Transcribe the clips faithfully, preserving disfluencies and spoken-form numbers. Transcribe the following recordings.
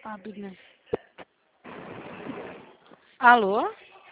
Abner. Alô?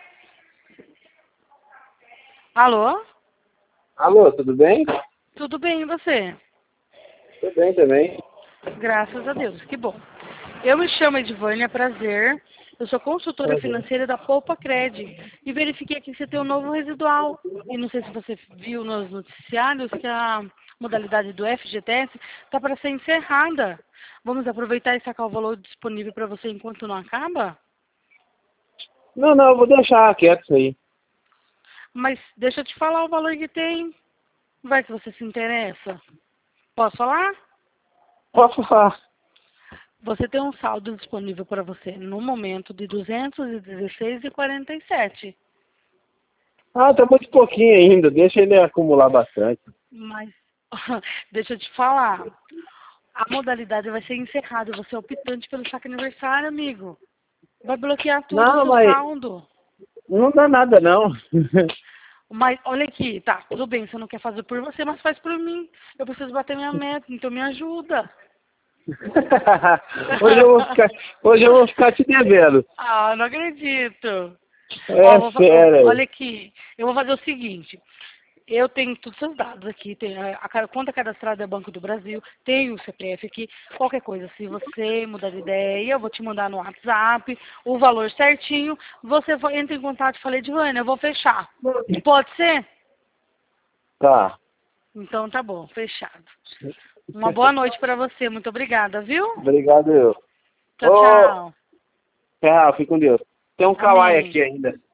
Alô? Alô, tudo bem? Tudo bem, e você? Tudo bem também. Graças a Deus, que bom. Eu me chamo Edvânia, prazer. Eu sou consultora Prazer. financeira da Poupa Cred e verifiquei aqui que você tem um novo residual. E não sei se você viu nos noticiários que a modalidade do F G T S está para ser encerrada. Vamos aproveitar e sacar o valor disponível para você enquanto não acaba? Não, não, eu vou deixar quieto isso aí. Mas deixa eu te falar o valor que tem. Vai que você se interessa. Posso falar? Posso falar? Você tem um saldo disponível para você no momento de duzentos e dezesseis reais e quarenta e sete centavos. Ah, tá muito pouquinho ainda, deixa ele acumular bastante. Mas, deixa eu te falar. A modalidade vai ser encerrada. Você é optante pelo saque aniversário, amigo. Vai bloquear tudo o Não, seu mas saldo. não dá nada não. Mas, olha aqui, tá, tudo bem, você não quer fazer por você, mas faz por mim. Eu preciso bater minha meta, então me ajuda. hoje, eu vou ficar, hoje eu vou ficar te devendo. Ah, não acredito. Ó, É vou fa- ó, olha sério. aqui, eu vou fazer o seguinte. Eu tenho todos os seus dados aqui, tem a, a ca- conta cadastrada é Banco do Brasil, tenho o C P F aqui, qualquer coisa, se você mudar de ideia, eu vou te mandar no WhatsApp o valor certinho, você vai- entra em contato e fala, Edvânia, eu vou fechar. Pode ser? Tá. Então tá bom, fechado. Uma boa noite para você, muito obrigada, viu? Obrigado eu. Tchau, Ô, tchau. Ferral, fique com Deus. Tem um kawaii Amém. aqui ainda.